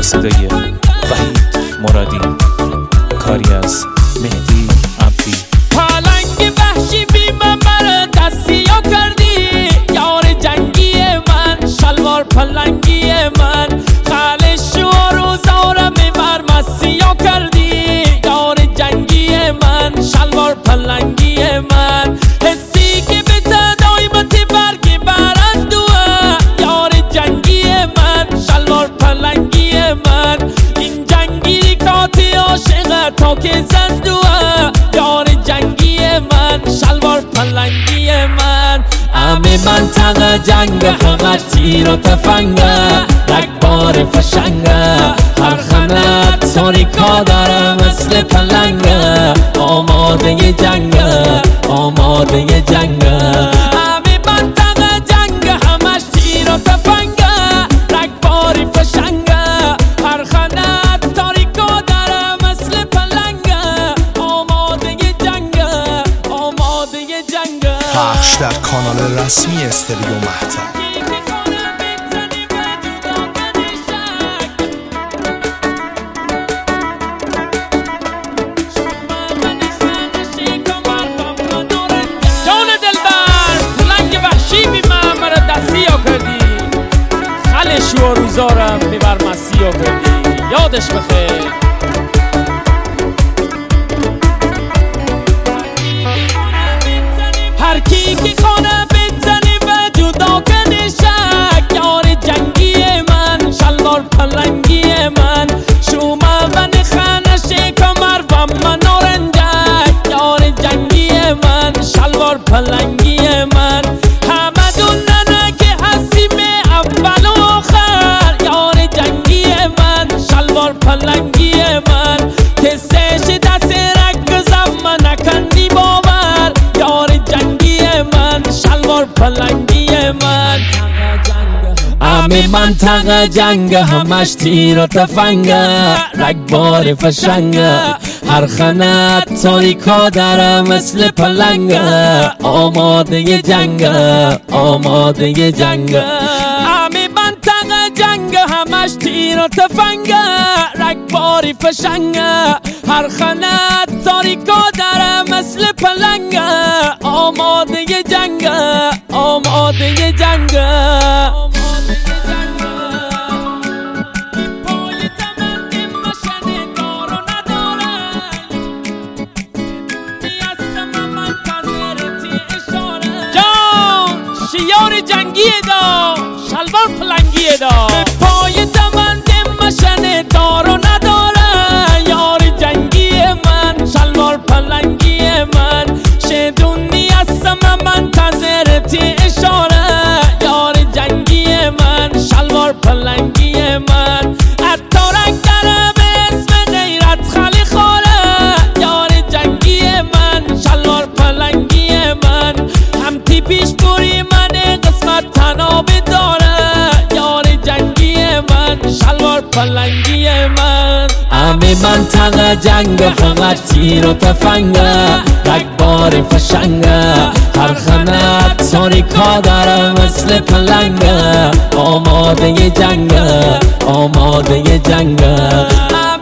با صدای وحید مرادی، کاری از مهدی عبدی. پلنگ وحشی بی من دستیا کردی، یار جنگی من، شلوار پلنگی من، خالش و روزارم بر مسیا کردی، یار جنگی من، شلوار پلنگی من، حسی که به تدایمت برگی برندوه، یار جنگی من، شلوار پلنگی من، این جنگی کاتی عاشق تا که زندوه، یار جنگی من، شلوار پلنگی من. همه منطقه جنگ، همه تیر و تفنگه، رگبار فشنگه، هر خانت تاریکا داره مثل پلنگه، آماده جنگه، آماده جنگه. همه منطقه جنگ، همش تیر و تفنگه، رگبار فشنگه، هر خانت تاریکا داره مثل پلنگه، آماده جنگه، آماده جنگه. پخش در کانال رسمی استریو مهتاب. جان دلبر پلنگ وحشی بی من مرا دستیا کردی، خلش و روزارم ببر مسیا کردی، یادش بخیر. هر کی که خانه بزنی و جدا کنی شک، یار جنگی من، شلوار پلنگی من، شومه و نخانش کمر و منارنجک، یار جنگی من، شلوار پلنگی من، همه دوننه که هستیم اول و آخر، یار جنگی من، شلوار پلنگی من، کسش دست رکزم من نکندی باور، یار جنگی من، شلوار پلنگی من. همه منطقه جنگ، همش تیر و تفنگه، رگبار فشنگه، هر خانت تاریکا داره مثل پلنگه، آماده جنگه، آماده جنگه. همه منطقه جنگ، همش تیر و تفنگه، رگباری فشنگه، هر خانت تاریکا داره مثل پلنگه، آماده جنگه، آماده جنگه. شیار جنگی دا، شلوار پلنگی دا، به پای دمند مشن دار و نداره، یار جنگی من، شلوار پلنگی من، شدونی هستم منتظرتی اشاره، یار جنگی من، شلوار پلنگی من، اتارک داره به اسم غیرت خالی خوره، یار جنگی من، شلوار پلنگی من، هم تیپیش بوری تناب داره، یار جنگی من، شلوار پلنگی من. همه منطقه جنگ، فقط تیر و تفنگه، رگبار فشنگه، هر خانت تاریکا داره مثل پلنگه، آماده جنگه، آماده جنگه.